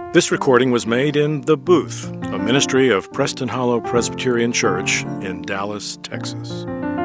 This recording was made in The Booth, a ministry of Preston Hollow Presbyterian Church in Dallas, Texas.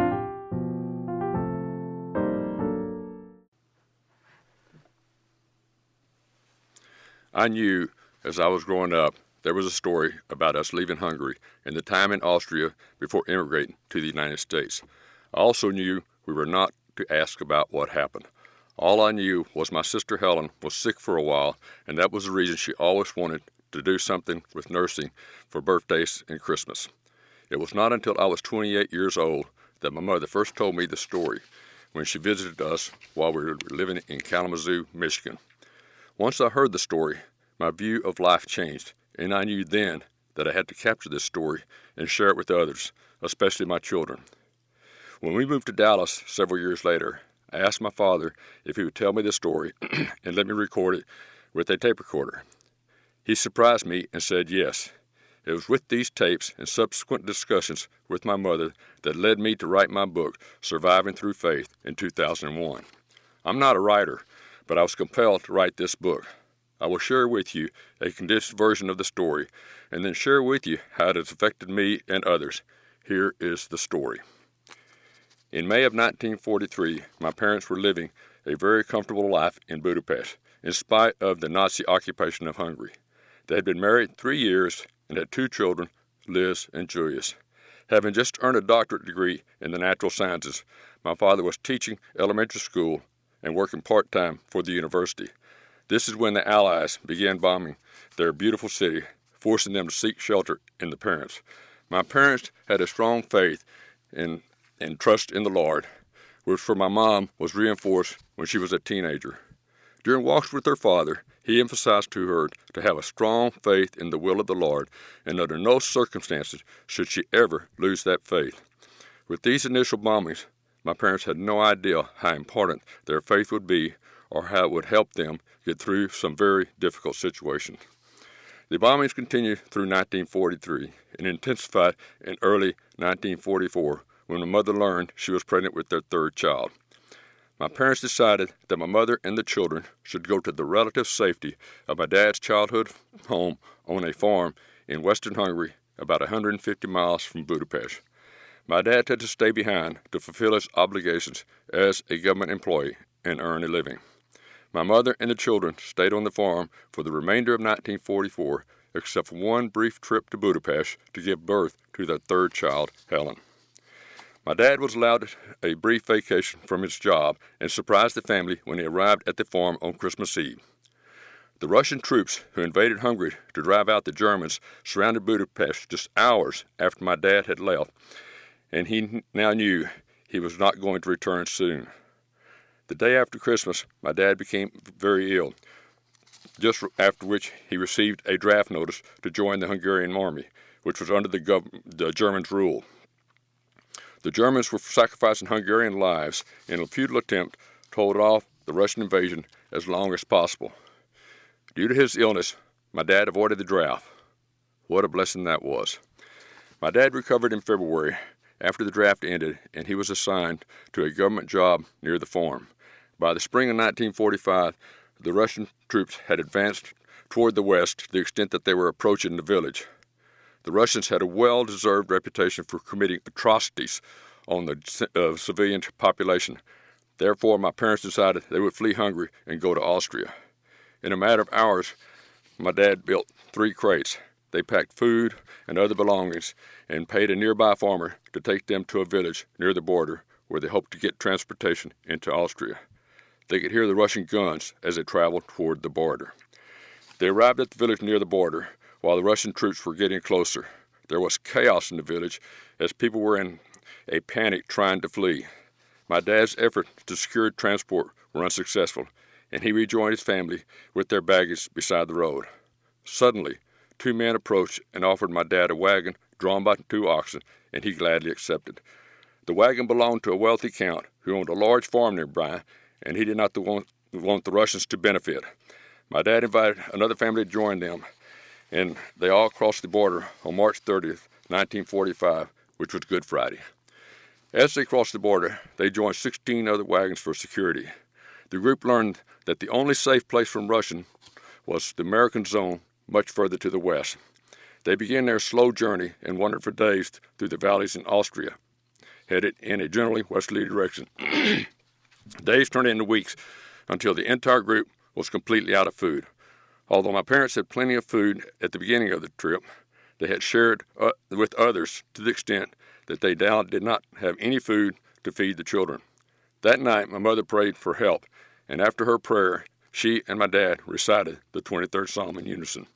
I knew, as I was growing up, there was a story about us leaving Hungary and the time in Austria before immigrating to the United States. I also knew we were not to ask about what happened. All I knew was my sister Helen was sick for a while, and that was the reason she always wanted to do something with nursing for birthdays and Christmas. It was not until I was 28 years old that my mother first told me the story when she visited us while we were living in Kalamazoo, Michigan. Once I heard the story, my view of life changed, and I knew then that I had to capture this story and share it with others, especially my children. When we moved to Dallas several years later, I asked my father if he would tell me the story and let me record it with a tape recorder. He surprised me and said yes. It was with these tapes and subsequent discussions with my mother that led me to write my book, Surviving Through Faith, in 2001. I'm not a writer, but I was compelled to write this book. I will share with you a condensed version of the story and then share with you how it has affected me and others. Here is the story. In May of 1943, my parents were living a very comfortable life in Budapest, in spite of the Nazi occupation of Hungary. They had been married 3 years and had 2 children, Liz and Julius. Having just earned a doctorate degree in the natural sciences, my father was teaching elementary school and working part-time for the university. This is when the Allies began bombing their beautiful city, forcing them to seek shelter in the parents. My parents had a strong faith and trust in the Lord, which for my mom was reinforced when she was a teenager. During walks with her father, he emphasized to her to have a strong faith in the will of the Lord, and under no circumstances should she ever lose that faith. With these initial bombings, my parents had no idea how important their faith would be or how it would help them get through some very difficult situations. The bombings continued through 1943 and intensified in early 1944 when my mother learned she was pregnant with their 3rd child. My parents decided that my mother and the children should go to the relative safety of my dad's childhood home on a farm in western Hungary, about 150 miles from Budapest. My dad had to stay behind to fulfill his obligations as a government employee and earn a living. My mother and the children stayed on the farm for the remainder of 1944, except for one brief trip to Budapest to give birth to their 3rd child, Helen. My dad was allowed a brief vacation from his job and surprised the family when he arrived at the farm on Christmas Eve. The Russian troops who invaded Hungary to drive out the Germans surrounded Budapest just hours after my dad had left, and he now knew he was not going to return soon. The day after Christmas, my dad became very ill, just after which he received a draft notice to join the Hungarian army, which was under the Germans' rule. The Germans were sacrificing Hungarian lives in a futile attempt to hold off the Russian invasion as long as possible. Due to his illness, my dad avoided the draft. What a blessing that was. My dad recovered in February after the draft ended, and he was assigned to a government job near the farm. By the spring of 1945, the Russian troops had advanced toward the west to the extent that they were approaching the village. The Russians had a well-deserved reputation for committing atrocities on the civilian population. Therefore, my parents decided they would flee Hungary and go to Austria. In a matter of hours, my dad built 3 crates. They packed food and other belongings and paid a nearby farmer to take them to a village near the border where they hoped to get transportation into Austria. They could hear the Russian guns as they traveled toward the border. They arrived at the village near the border while the Russian troops were getting closer. There was chaos in the village as people were in a panic trying to flee. My dad's efforts to secure transport were unsuccessful, and he rejoined his family with their baggage beside the road. Suddenly, 2 men approached and offered my dad a wagon drawn by 2 oxen, and he gladly accepted. The wagon belonged to a wealthy count who owned a large farm nearby, and he did not want the Russians to benefit. My dad invited another family to join them, and they all crossed the border on March 30th, 1945, which was Good Friday. As they crossed the border, they joined 16 other wagons for security. The group learned that the only safe place from Russian was the American zone much further to the west. They began their slow journey and wandered for days through the valleys in Austria, headed in a generally westerly direction. Days turned into weeks until the entire group was completely out of food. Although my parents had plenty of food at the beginning of the trip, they had shared with others to the extent that they now did not have any food to feed the children. That night, my mother prayed for help, and after her prayer, she and my dad recited the 23rd Psalm in unison.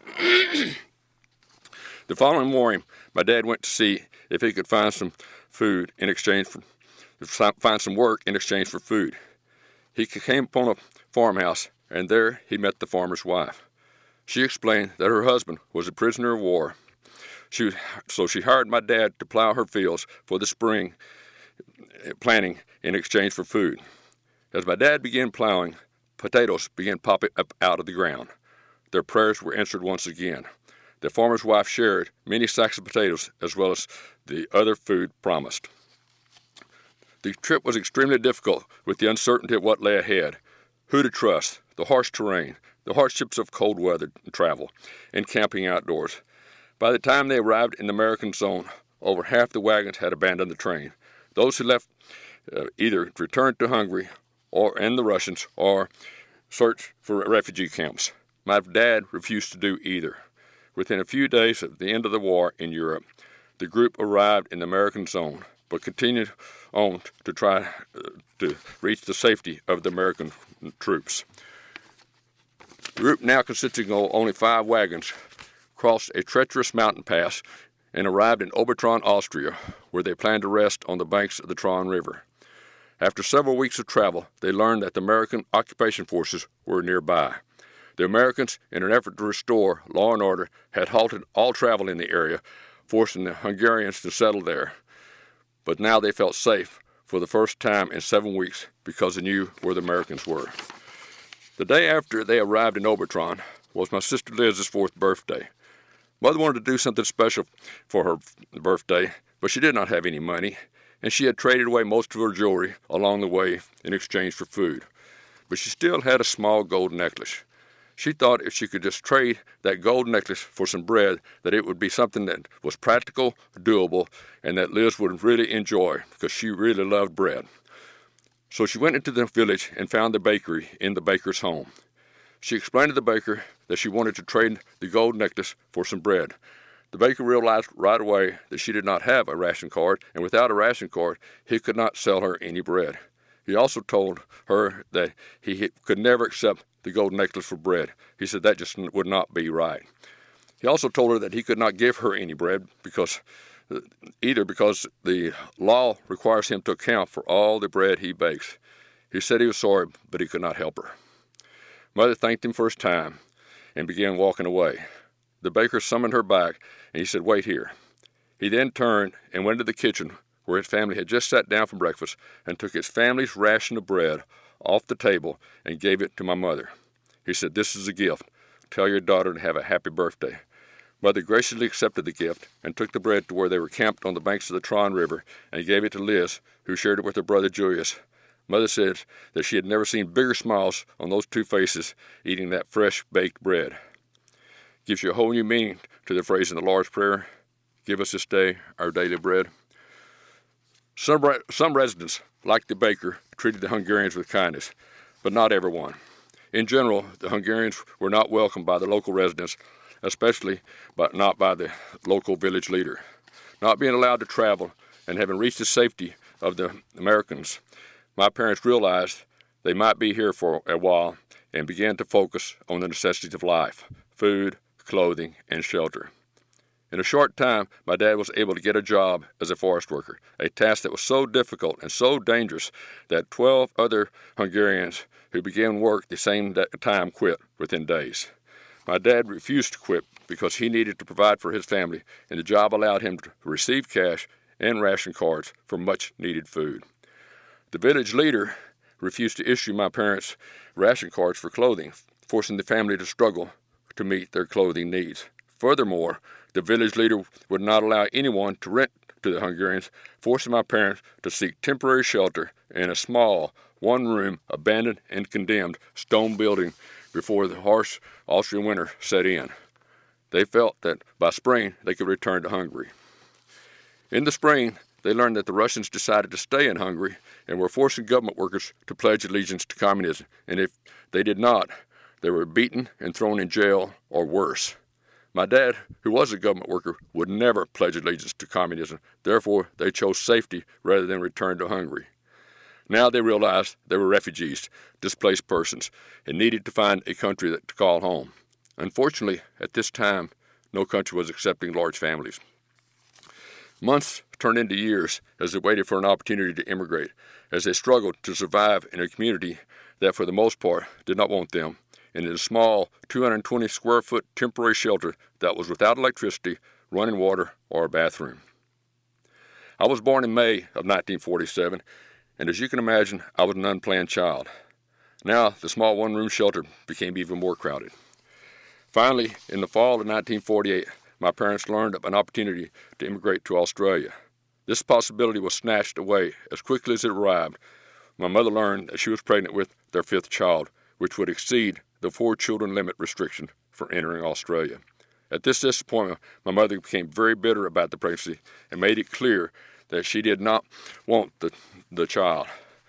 The following morning, my dad went to see if he could find some food in exchange for find some work in exchange for food. He came upon a farmhouse, and there he met the farmer's wife. She explained that her husband was a prisoner of war. So she hired my dad to plow her fields for the spring planting in exchange for food. As my dad began plowing, potatoes began popping up out of the ground. Their prayers were answered once again. The farmer's wife shared many sacks of potatoes as well as the other food promised. The trip was extremely difficult with the uncertainty of what lay ahead, who to trust, the harsh terrain, the hardships of cold weather travel, and camping outdoors. By the time they arrived in the American zone, over half the wagons had abandoned the train. Those who left either returned to Hungary and the Russians or searched for refugee camps. My dad refused to do either. Within a few days of the end of the war in Europe, the group arrived in the American zone, but continued on to try to reach the safety of the American troops. The group, now consisting of only 5 wagons, crossed a treacherous mountain pass and arrived in Obertraun, Austria, where they planned to rest on the banks of the Traun River. After several weeks of travel, they learned that the American occupation forces were nearby. The Americans, in an effort to restore law and order, had halted all travel in the area, forcing the Hungarians to settle there. But now they felt safe for the first time in 7 weeks because they knew where the Americans were. The day after they arrived in Obertraun was my sister Liz's 4th birthday. Mother wanted to do something special for her birthday, but she did not have any money, and she had traded away most of her jewelry along the way in exchange for food. But she still had a small gold necklace. She thought if she could just trade that gold necklace for some bread, that it would be something that was practical, doable, and that Liz would really enjoy because she really loved bread. So she went into the village and found the bakery in the baker's home. She explained to the baker that she wanted to trade the gold necklace for some bread. The baker realized right away that she did not have a ration card, and without a ration card, he could not sell her any bread. He also told her that he could never accept the gold necklace for bread. He said that just would not be right. He also told her that he could not give her any bread because the law requires him to account for all the bread he bakes. He said he was sorry, but he could not help her. Mother thanked him for his time and began walking away. The baker summoned her back, and he said, "Wait here." He then turned and went to the kitchen where his family had just sat down for breakfast and took his family's ration of bread off the table and gave it to my mother. He said, "This is a gift. Tell your daughter to have a happy birthday." Mother graciously accepted the gift and took the bread to where they were camped on the banks of the Traun River and gave it to Liz, who shared it with her brother Julius. Mother said that she had never seen bigger smiles on those 2 faces eating that fresh baked bread. Gives you a whole new meaning to the phrase in the Lord's Prayer, "Give us this day our daily bread." Some residents, like the baker, treated the Hungarians with kindness, but not everyone. In general, the Hungarians were not welcomed by the local residents, especially not by the local village leader. Not being allowed to travel and having reached the safety of the Americans, my parents realized they might be here for a while and began to focus on the necessities of life: food, clothing, and shelter. In a short time, my dad was able to get a job as a forest worker, a task that was so difficult and so dangerous that 12 other Hungarians who began work the same time quit within days. My dad refused to quit because he needed to provide for his family, and the job allowed him to receive cash and ration cards for much-needed food. The village leader refused to issue my parents ration cards for clothing, forcing the family to struggle to meet their clothing needs. Furthermore, the village leader would not allow anyone to rent to the Hungarians, forcing my parents to seek temporary shelter in a small, one-room, abandoned and condemned stone building before the harsh Austrian winter set in. They felt that by spring they could return to Hungary. In the spring, they learned that the Russians decided to stay in Hungary and were forcing government workers to pledge allegiance to communism, and if they did not, they were beaten and thrown in jail or worse. My dad, who was a government worker, would never pledge allegiance to communism. Therefore, they chose safety rather than return to Hungary. Now they realized they were refugees, displaced persons, and needed to find a country to call home. Unfortunately, at this time, no country was accepting large families. Months turned into years as they waited for an opportunity to immigrate, as they struggled to survive in a community that, for the most part, did not want them, and in a small 220-square-foot temporary shelter that was without electricity, running water, or a bathroom. I was born in May of 1947, and as you can imagine, I was an unplanned child. Now, the small one-room shelter became even more crowded. Finally, in the fall of 1948, my parents learned of an opportunity to immigrate to Australia. This possibility was snatched away as quickly as it arrived. My mother learned that she was pregnant with their fifth child, which would exceed the 4-children limit restriction for entering Australia. At this disappointment, my mother became very bitter about the pregnancy and made it clear that she did not want the child.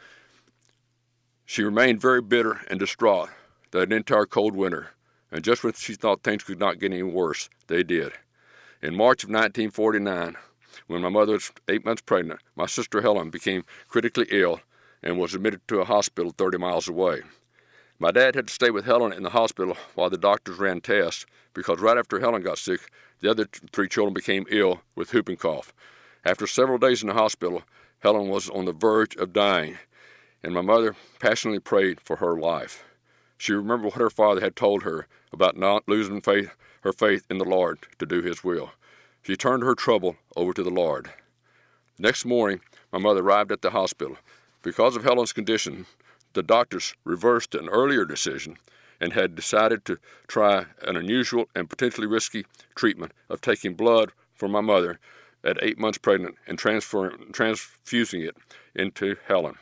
She remained very bitter and distraught that entire cold winter, and just when she thought things could not get any worse, they did. In March of 1949, when my mother was 8 months pregnant, my sister Helen became critically ill and was admitted to a hospital 30 miles away. My dad had to stay with Helen in the hospital while the doctors ran tests, because right after Helen got sick, the other 3 children became ill with whooping cough. After several days in the hospital, Helen was on the verge of dying, and my mother passionately prayed for her life. She remembered what her father had told her about not losing her faith in the Lord to do His will. She turned her trouble over to the Lord. Next morning, my mother arrived at the hospital. Because of Helen's condition, the doctors reversed an earlier decision and had decided to try an unusual and potentially risky treatment of taking blood from my mother at 8 months pregnant and transfusing it into Helen.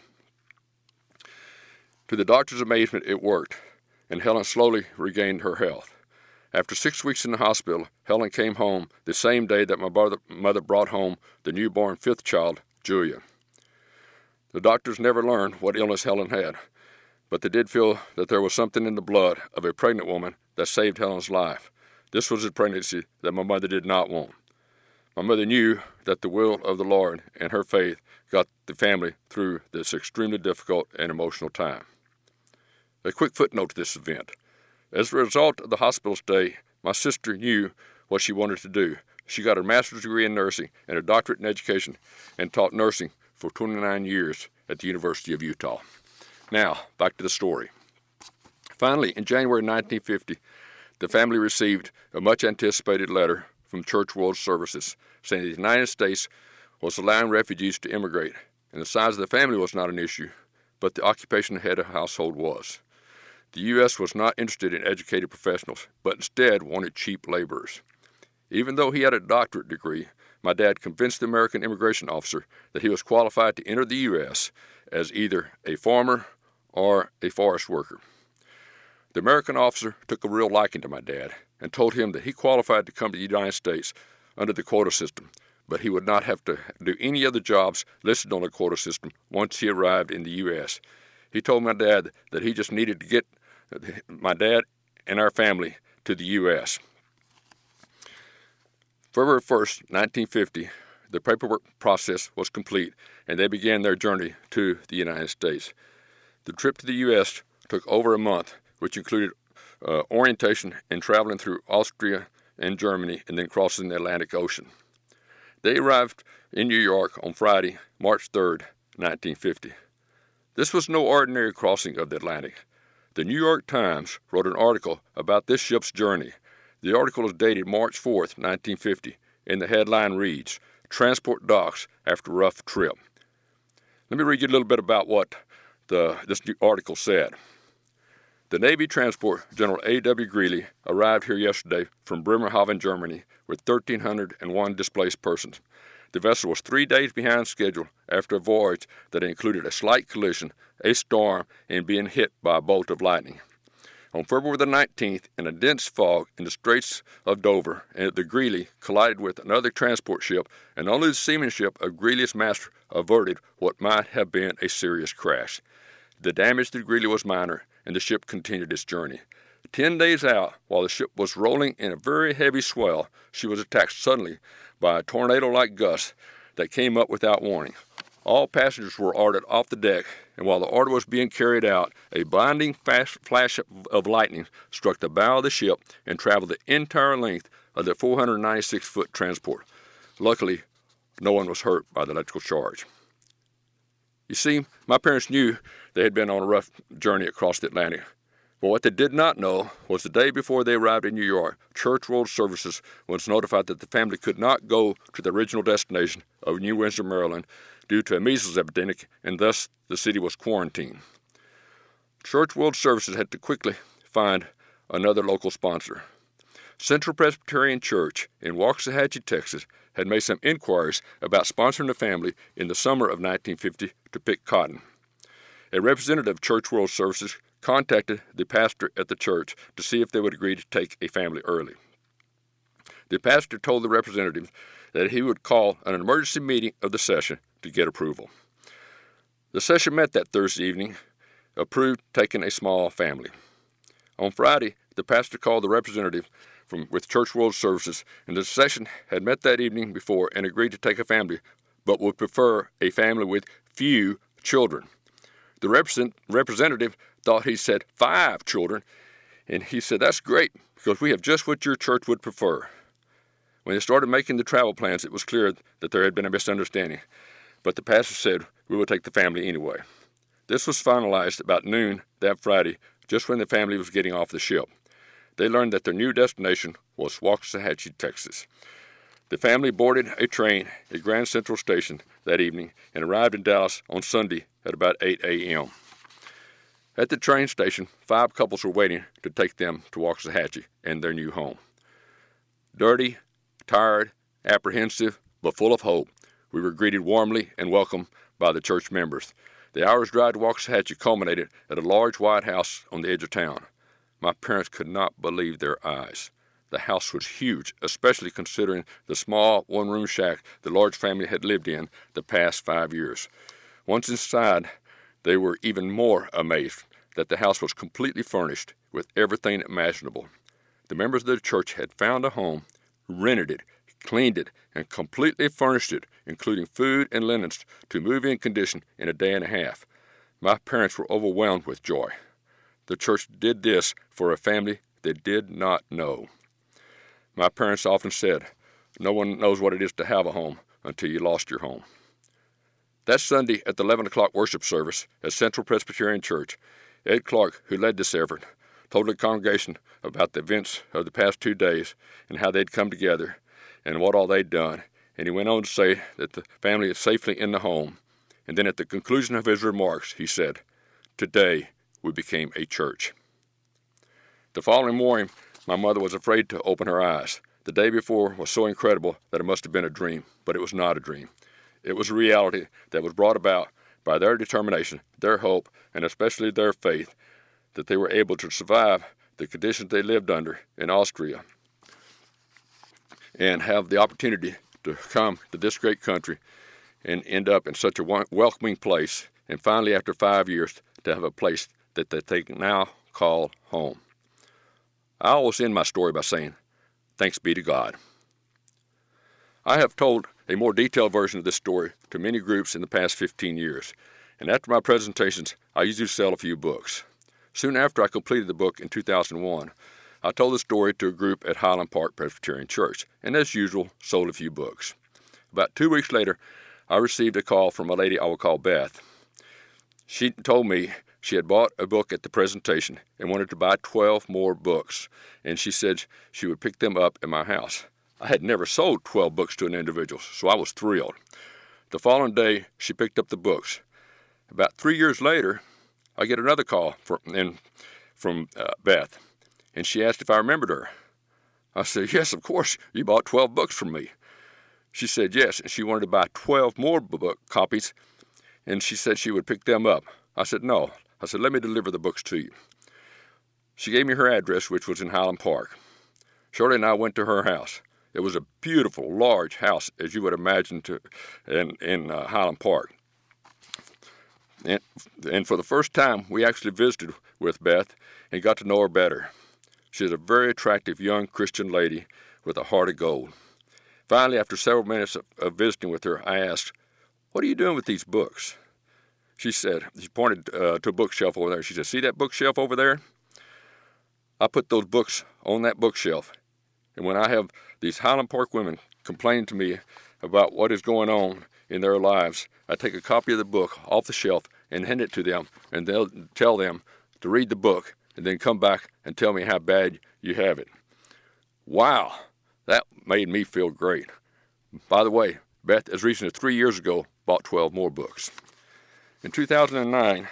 To the doctor's amazement, it worked, and Helen slowly regained her health. After 6 weeks in the hospital, Helen came home the same day that my mother brought home the newborn fifth child, Julia. The doctors never learned what illness Helen had, but they did feel that there was something in the blood of a pregnant woman that saved Helen's life. This was a pregnancy that my mother did not want. My mother knew that the will of the Lord and her faith got the family through this extremely difficult and emotional time. A quick footnote to this event. As a result of the hospital stay, my sister knew what she wanted to do. She got her master's degree in nursing and a doctorate in education and taught nursing for 29 years at the University of Utah. Now, back to the story. Finally, in January 1950, the family received a much-anticipated letter from Church World Services saying the United States was allowing refugees to immigrate, and the size of the family was not an issue, but the occupation of the head of household was. The U.S. was not interested in educated professionals, but instead wanted cheap laborers. Even though he had a doctorate degree, my dad convinced the American immigration officer that he was qualified to enter the U.S. as either a farmer or a forest worker. The American officer took a real liking to my dad and told him that he qualified to come to the United States under the quota system, but he would not have to do any other jobs listed on the quota system once he arrived in the U.S. He told my dad that he just needed to get my dad and our family to the U.S. February 1st, 1950, the paperwork process was complete, and they began their journey to the United States. The trip to the U.S. took over a month, which included orientation and traveling through Austria and Germany and then crossing the Atlantic Ocean. They arrived in New York on Friday, March 3rd, 1950. This was no ordinary crossing of the Atlantic. The New York Times wrote an article about this ship's journey. The article is dated March 4th, 1950, and the headline reads, "Transport Docks After Rough Trip." Let me read you a little bit about what this article said. The Navy transport General A.W. Greely arrived here yesterday from Bremerhaven, Germany, with 1,301 displaced persons. The vessel was 3 days behind schedule after a voyage that included a slight collision, a storm, and being hit by a bolt of lightning. On February the 19th, in a dense fog in the Straits of Dover, the Greeley collided with another transport ship, and only the seamanship of Greeley's master averted what might have been a serious crash. The damage to the Greeley was minor, and the ship continued its journey. 10 days out, while the ship was rolling in a very heavy swell, she was attacked suddenly by a tornado-like gust that came up without warning. All passengers were ordered off the deck, and while the order was being carried out, a blinding flash of lightning struck the bow of the ship and traveled the entire length of the 496-foot transport. Luckily, no one was hurt by the electrical charge. You see, my parents knew they had been on a rough journey across the Atlantic. But what they did not know was the day before they arrived in New York, Church World Services was notified that the family could not go to the original destination of New Windsor, Maryland, due to a measles epidemic, and thus the city was quarantined. Church World Services had to quickly find another local sponsor. Central Presbyterian Church in Waxahachie, Texas, had made some inquiries about sponsoring the family in the summer of 1950 to pick cotton. A representative of Church World Services contacted the pastor at the church to see if they would agree to take a family early. The pastor told the representative that he would call an emergency meeting of the session to get approval. The session met that Thursday evening, approved taking a small family. On Friday, the pastor called the representative with Church World Services, and the session had met that evening before and agreed to take a family, but would prefer a family with few children. The representative thought he said 5 children, and he said, "That's great, because we have just what your church would prefer." When they started making the travel plans, it was clear that there had been a misunderstanding, but the pastor said, "We will take the family anyway." This was finalized about noon that Friday, just when the family was getting off the ship. They learned that their new destination was Waxahachie, Texas. The family boarded a train at Grand Central Station that evening and arrived in Dallas on Sunday at about 8 a.m. At the train station, 5 couples were waiting to take them to Waxahachie and their new home. Dirty, tired, apprehensive, but full of hope, we were greeted warmly and welcomed by the church members. The hour's drive to Waxahachie culminated at a large white house on the edge of town. My parents could not believe their eyes. The house was huge, especially considering the small one-room shack the large family had lived in the past 5 years. Once inside, they were even more amazed that the house was completely furnished with everything imaginable. The members of the church had found a home, rented it, cleaned it, and completely furnished it, including food and linens, to move-in condition in a day and a half. My parents were overwhelmed with joy. The church did this for a family they did not know. My parents often said, "No one knows what it is to have a home until you lost your home." That Sunday at the 11 o'clock worship service at Central Presbyterian Church, Ed Clark, who led this effort, told the congregation about the events of the past 2 days and how they'd come together and what all they'd done. And he went on to say that the family is safely in the home. And then at the conclusion of his remarks, he said, "Today we became a church." The following morning, my mother was afraid to open her eyes. The day before was so incredible that it must have been a dream, but it was not a dream. It was a reality that was brought about by their determination, their hope, and especially their faith that they were able to survive the conditions they lived under in Austria and have the opportunity to come to this great country and end up in such a welcoming place, and finally, after 5 years, to have a place that they can now call home. I always end my story by saying, "Thanks be to God." I have told a more detailed version of this story to many groups in the past 15 years, and after my presentations, I usually sell a few books. Soon after I completed the book in 2001, I told the story to a group at Highland Park Presbyterian Church, and as usual, sold a few books. About 2 weeks later, I received a call from a lady I will call Beth. She told me she had bought a book at the presentation and wanted to buy 12 more books, and she said she would pick them up at my house. I had never sold 12 books to an individual, so I was thrilled. The following day, she picked up the books. About 3 years later, I get another call from Beth, and she asked if I remembered her. I said, "Yes, of course, you bought 12 books from me." She said yes, and she wanted to buy 12 more book copies, and she said she would pick them up. I said no. I said, let me deliver the books to you. She gave me her address, which was in Highland Park. Shirley and I went to her house. It was a beautiful, large house, as you would imagine, in Highland Park. And for the first time, we actually visited with Beth and got to know her better. She's a very attractive young Christian lady with a heart of gold. Finally, after several minutes of visiting with her, I asked, "What are you doing with these books?" She pointed to a bookshelf over there. She said, "See that bookshelf over there? I put those books on that bookshelf. And when I have these Highland Park women complaining to me about what is going on in their lives, I take a copy of the book off the shelf and hand it to them, and they'll tell them to read the book and then come back and tell me how bad you have it." Wow, that made me feel great. By the way, Beth, as recent as 3 years ago, bought 12 more books. In 2009,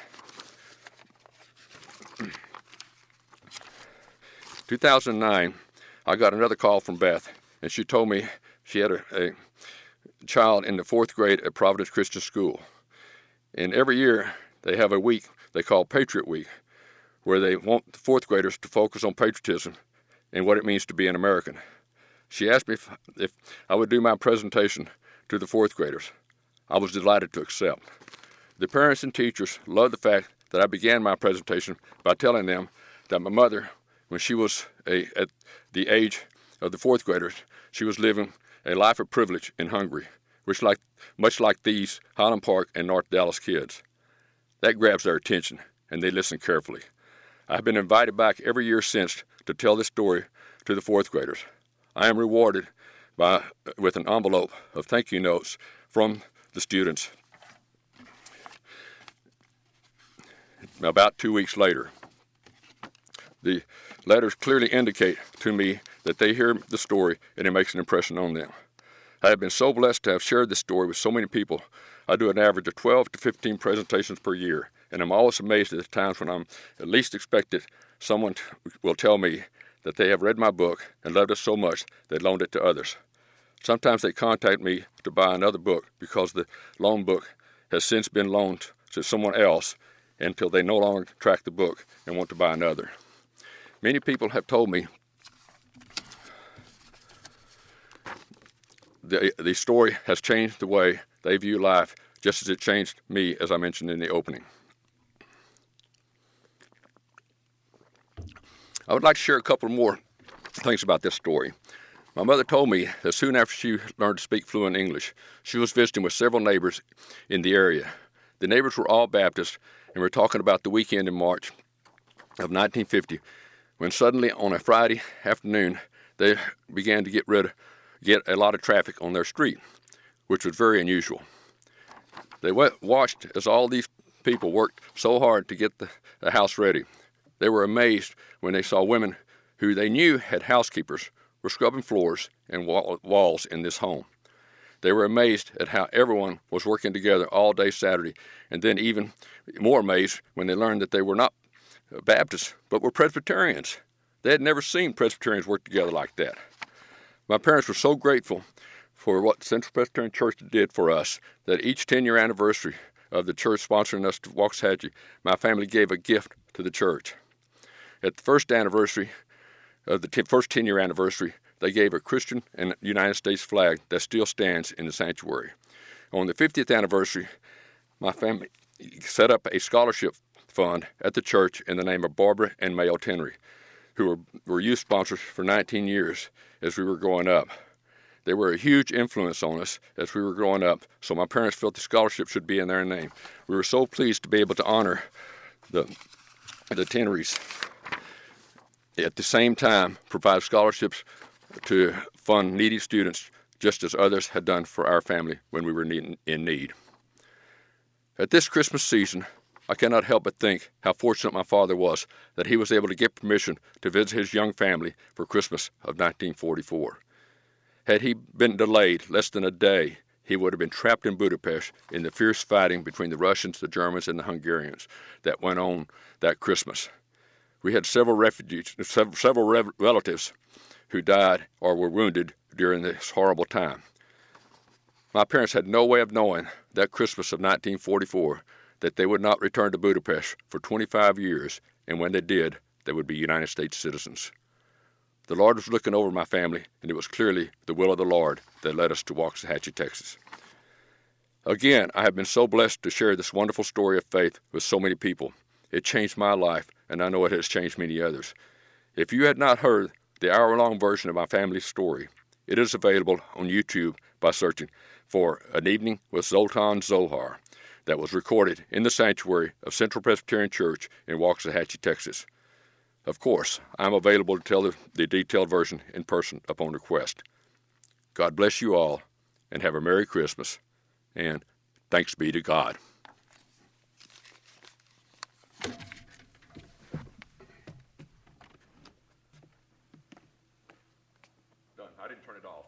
I got another call from Beth, and she told me she had a child in the 4th grade at Providence Christian School. And every year they have a week they call Patriot Week, where they want the 4th graders to focus on patriotism and what it means to be an American. She asked me if I would do my presentation to the 4th graders. I was delighted to accept. The parents and teachers loved the fact that I began my presentation by telling them that my mother, when she was at the age of the 4th graders, she was living a life of privilege in Hungary, much like these Highland Park and North Dallas kids. That grabs their attention, and they listen carefully. I've been invited back every year since to tell this story to the 4th graders. I am rewarded with an envelope of thank you notes from the students about 2 weeks later. The letters clearly indicate to me that they hear the story and it makes an impression on them. I have been so blessed to have shared this story with so many people. I do an average of 12 to 15 presentations per year, and I'm always amazed at the times when I'm at least expected someone will tell me that they have read my book and loved it so much they loaned it to others. Sometimes they contact me to buy another book because the loan book has since been loaned to someone else until they no longer track the book and want to buy another. Many people have told me the story has changed the way they view life, just as it changed me, as I mentioned in the opening. I would like to share a couple more things about this story. My mother told me that soon after she learned to speak fluent English, she was visiting with several neighbors in the area. The neighbors were all Baptists, and we're talking about the weekend in March of 1950, when suddenly on a Friday afternoon, they began to get a lot of traffic on their street, which was very unusual. They watched as all these people worked so hard to get the house ready. They were amazed when they saw women who they knew had housekeepers were scrubbing floors and walls in this home. They were amazed at how everyone was working together all day Saturday, and then even more amazed when they learned that they were not Baptists, but were Presbyterians. They had never seen Presbyterians work together like that. My parents were so grateful for what Central Presbyterian Church did for us that each 10-year anniversary of the church sponsoring us to Waxahachie, my family gave a gift to the church. At the first anniversary of the first 10-year anniversary, they gave a Christian and United States flag that still stands in the sanctuary. On the 50th anniversary, my family set up a scholarship fund at the church in the name of Barbara and Mayo Tenry, who were youth sponsors for 19 years as we were growing up. They were a huge influence on us as we were growing up, so my parents felt the scholarship should be in their name. We were so pleased to be able to honor the Tenrys. At the same time, provide scholarships to fund needy students, just as others had done for our family when we were in need. At this Christmas season, I cannot help but think how fortunate my father was that he was able to get permission to visit his young family for Christmas of 1944. Had he been delayed less than a day, he would have been trapped in Budapest in the fierce fighting between the Russians, the Germans, and the Hungarians that went on that Christmas. We had several relatives who died or were wounded during this horrible time. My parents had no way of knowing that Christmas of 1944 that they would not return to Budapest for 25 years, and when they did, they would be United States citizens. The Lord was looking over my family, and it was clearly the will of the Lord that led us to Waxahachie, Texas. Again, I have been so blessed to share this wonderful story of faith with so many people. It changed my life, and I know it has changed many others. If you had not heard the hour-long version of my family's story, it is available on YouTube by searching for An Evening with Zoltan Zohar that was recorded in the sanctuary of Central Presbyterian Church in Waxahachie, Texas. Of course, I'm available to tell the detailed version in person upon request. God bless you all, and have a Merry Christmas, and thanks be to God. Done. I didn't turn it off.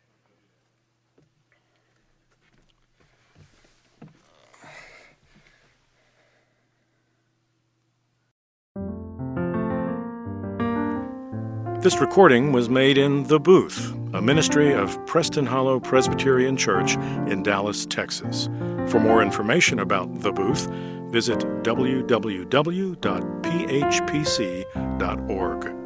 This recording was made in The Booth, a ministry of Preston Hollow Presbyterian Church in Dallas, Texas. For more information about The Booth, visit www.phpc.org.